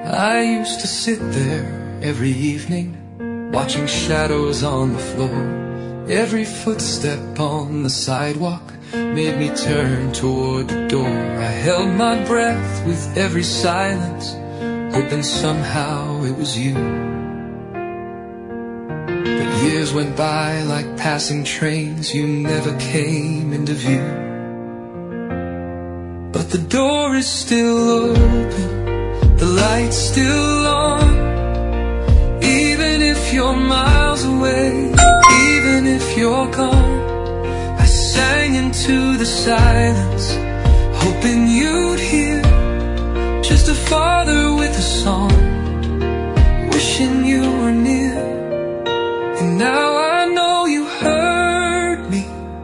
I used to sit there every evening, watching shadows on the floor. Every footstep on the sidewalk made me turn toward the door. I held my breath with every silence, hoping somehow it was you. But years went by like passing trains, you never came into view. But the door is still open, the light's still on. Even if you're miles away, even if you're gone, I sang into the silence, hoping you'd hear. Just a father with a song, wishing you were near. And now I know you heard me,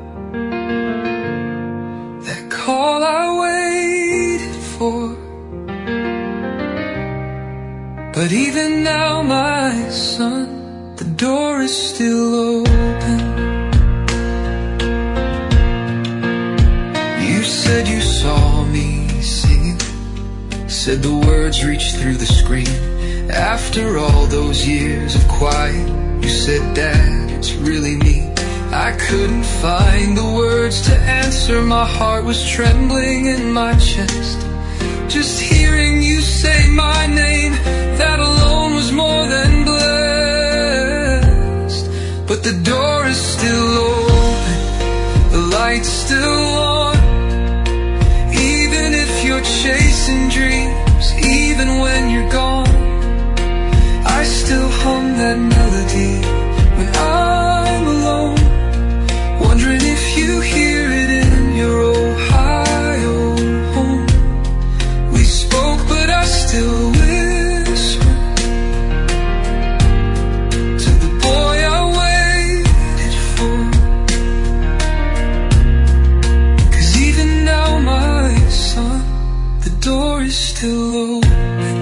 that call I waited for. But even now, my son, the door is still open. You said you saw me singing, said the words reached through the screen. After all those years of quiet, you said, Dad, it's really me. I couldn't find the words to answer, my heart was trembling in my chest. Just hearing you say my name, that alone was more than blessed. But the door is still open, the light's still on. Even if you're chasing dreams, even when you're gone, I still hum that melody when I'm alone, wondering if you hear it in your Ohio home. We spoke, but I still whisper to the boy I waited for. 'Cause even now, my son, the door is still open.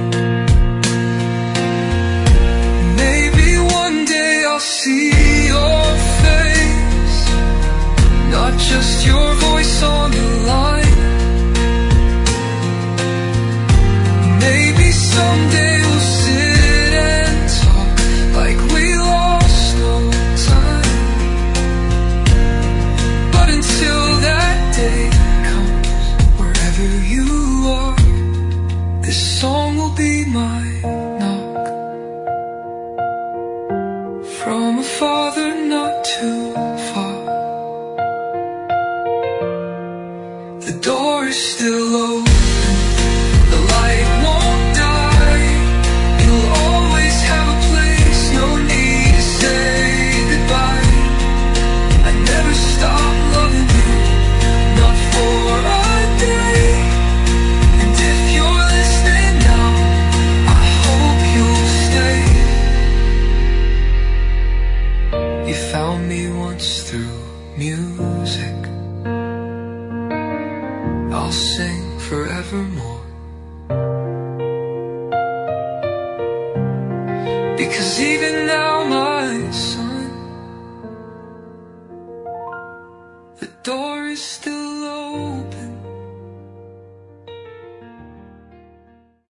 Maybe one day I'll see your face, not just your voice on the line. Maybe someday we'll sit and talk like we lost no time. But until that day comes, wherever you are, this song will be my knock. From a father not too far, the door is still open, the light won't die. It'll always have a place, no need to say goodbye. I never stop loving you, not for a day. And if you're listening now, I hope you'll stay. You found me once through music, I'll sing forevermore. Because even now, my son, the door is still